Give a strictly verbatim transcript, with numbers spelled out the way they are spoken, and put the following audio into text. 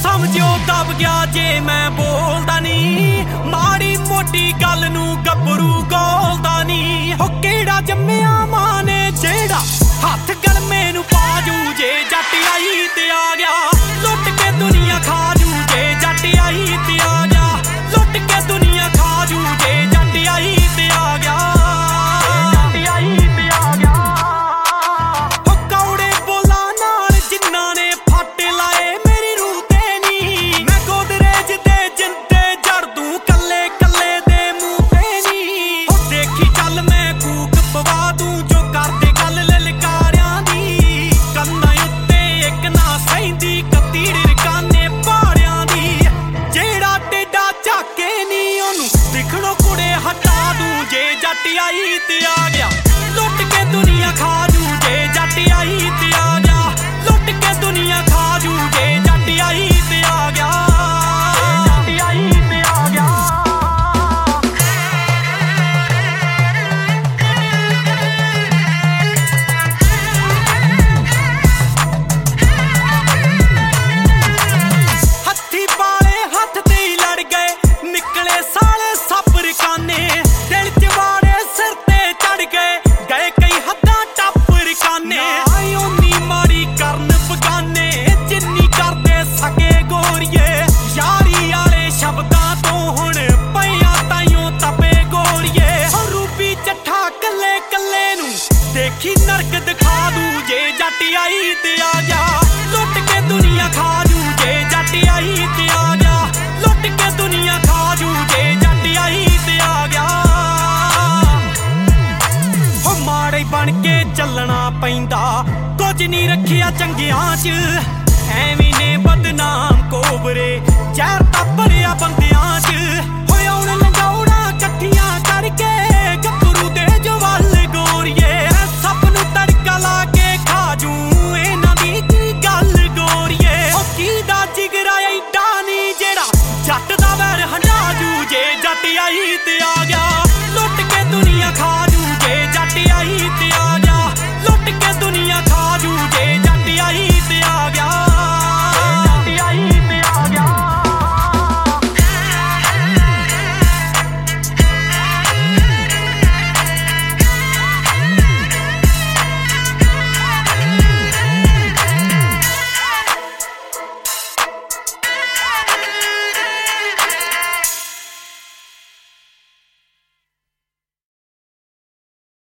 समझो दब गया जे मैं बोलदा नी माड़ी मोटी गल नू गभरू गोलदा नी हो केड़ा जम्मिया मां ने जेड़ा हथ गलमे नू पाजू जे जट आई ते आ गया लुट के दुनिया खाजू जे जट आई ते आ गया लुट के दुनिया खाजू जे जट आई ते आ गया जट आई ते आ गया हो कौड़े बोला नाल जिन्ना ने फट लाए मेरी रूह ते नी मैं गोदरेज दे जिंदे जड़ दूं कल्ले कल्ले दे मुंह ते नी हो देखी चल मैं कूक पवा दूं जो करदे गल ललकारियां दी कन्नां उत्ते इक ना सहिंदी कतीड़ रकाने पाड़ियां दी जेड़ा टेडा झाके नी ओनू दिखणों कुड़े हटा दूं जे जट आई ते आ गया लुट के दुनिया खाजू जे जट आई ते आ गया लुट के दुनिया खाजू जे जट आई ते आ गया जट आई ते आ गया हत्थी पाले हथ ते ही लड़ गए निकले साले सब्र काने दिल च वाड़े सिर ते चढ़ गए गए कई हद्दां टप्पर काने आई ओनी माड़ी करन बगाने जिन्नी करदे सके गोरिए यारी आले शब्दां तो हुण पईयां ताईयों तपे गोरिए हो रूपी चट्ठा कल्ले कल्ले नू देखी नरक दिखा दूं जे जट आई ते आ गया लुट के दुनिया खाजू जे जट आई ते आ गया लुट के दुनिया खाजू जे जट आई ते आ गया हो माड़े बन के चलना पैंदा कुछ नहीं रखिया चंगियां च ऐवीं ने बदनाम कोबरे जहर तापरिया बंदियां च होए हुण लंगौड़ा कट्ठियां करके गभरू दे जवाल गोरिए सप नू तड़का ला के खाजू इन्हां दी की गल गोरिए ओ कीदा जिगरा एडा नी जेड़ा जट दा वैर हंडाजू जे जट आई ते